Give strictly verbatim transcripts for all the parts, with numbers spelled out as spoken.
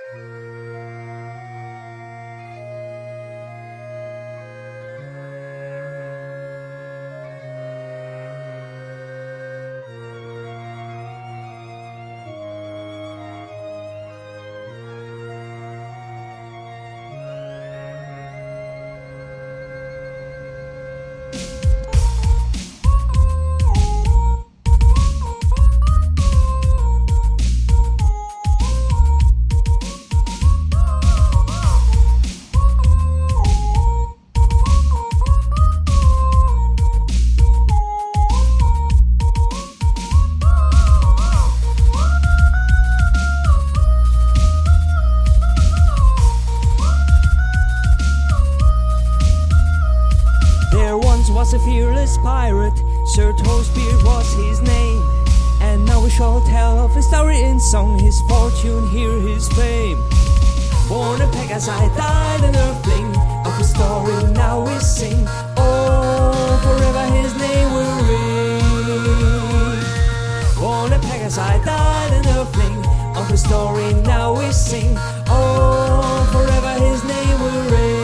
Was a fearless pirate, Sir Toastbeard was his name. And now we shall tell of his story in song, his fortune, hear his fame. Born a Pegasi, died an earthling, of his story now we sing. Oh, forever his name will ring. Born a Pegasi, died an earthling, of his story now we sing. Oh, forever his name will ring.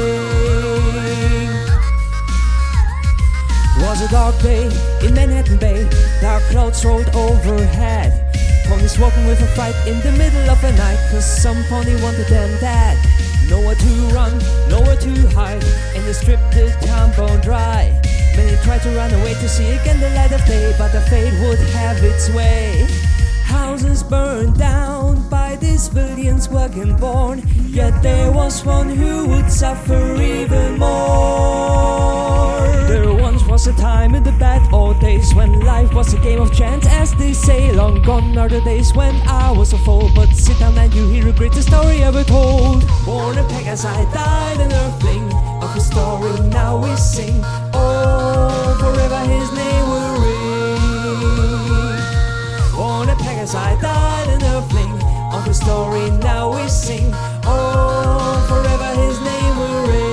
Was a dark day in Manhattan Bay, dark clouds rolled overhead. Ponies walking with a fright in the middle of the night, cause some pony wanted them dead. Nowhere to run, nowhere to hide, and they stripped the town bone dry. Many tried to run away to see again the light of day, but the fate would have its way. Houses burned down by these villains wagon born, yet there was one who would suffer even more. There once was a time in the bad old days when life was a game of chance, as they say. Long gone are the days when I was a fool, but sit down and you hear a greatest story ever told. Born a Pegasi, died an earthling, of his story now we sing. Oh, forever his name will ring. Born a Pegasi, died an earthling, of his story now we sing. Oh, forever his name will ring.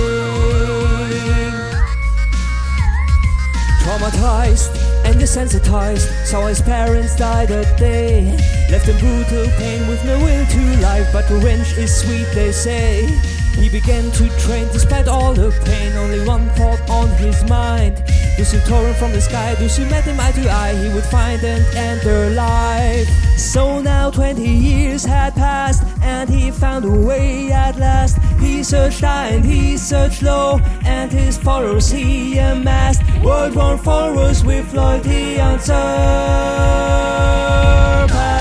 Traumatized and desensitized, saw his parents die that day. Left in brutal pain with no will to life, but revenge is sweet they say. He began to train despite all the pain, only one thought on his mind. Those who tore him from the sky, those who met him eye to eye, he would find and end their life. So now twenty years had passed, and he found a way at last. He searched high and he searched low, and his followers he amassed. World-worn followers with loyalty unsurpassed.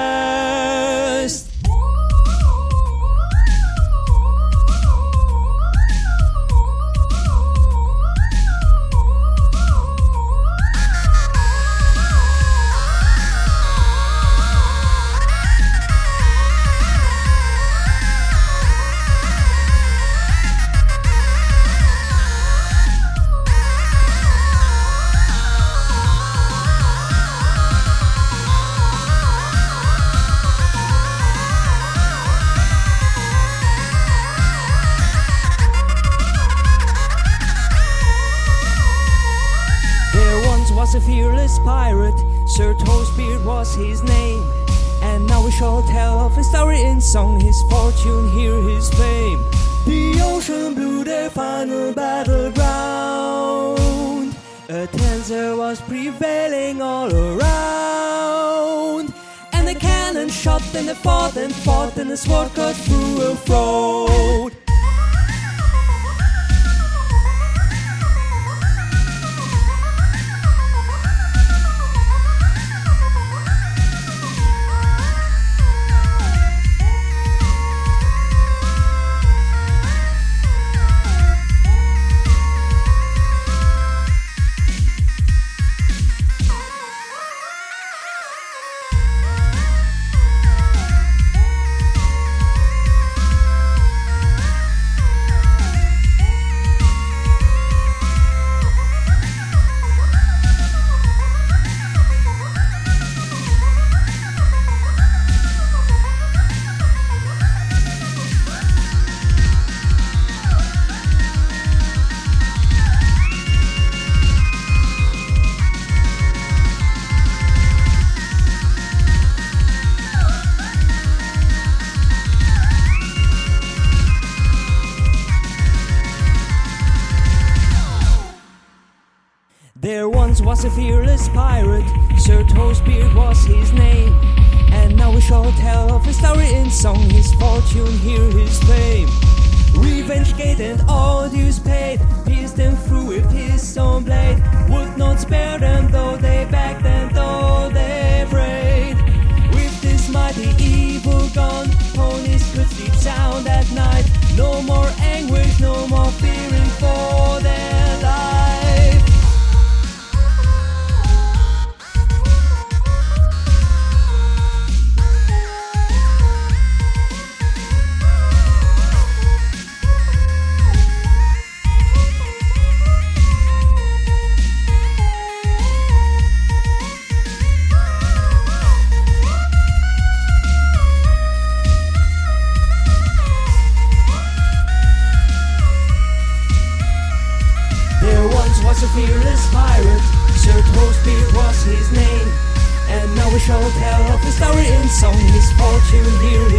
Was a fearless pirate, Sir Toastbeard was his name. And now we shall tell of his story in song, his fortune, hear his fame. The ocean blew their final battleground, a tenser was prevailing all around. And the cannon shot and they fought and fought, and the sword cut through a throat. once was a fearless pirate, Sir Toastbeard was his name. And now we shall tell of his story in song, his fortune, hear his fame. Revenge gate and all dues paid, pierced them through with his own blade. Would not spare them though they begged and though they prayed. With this mighty evil gone, ponies could sleep sound at night. No more anguish, no more fearing for their life. Was a fearless pirate, Sir Toastbeard was his name. And now we shall tell of the story in song, his fortune, hear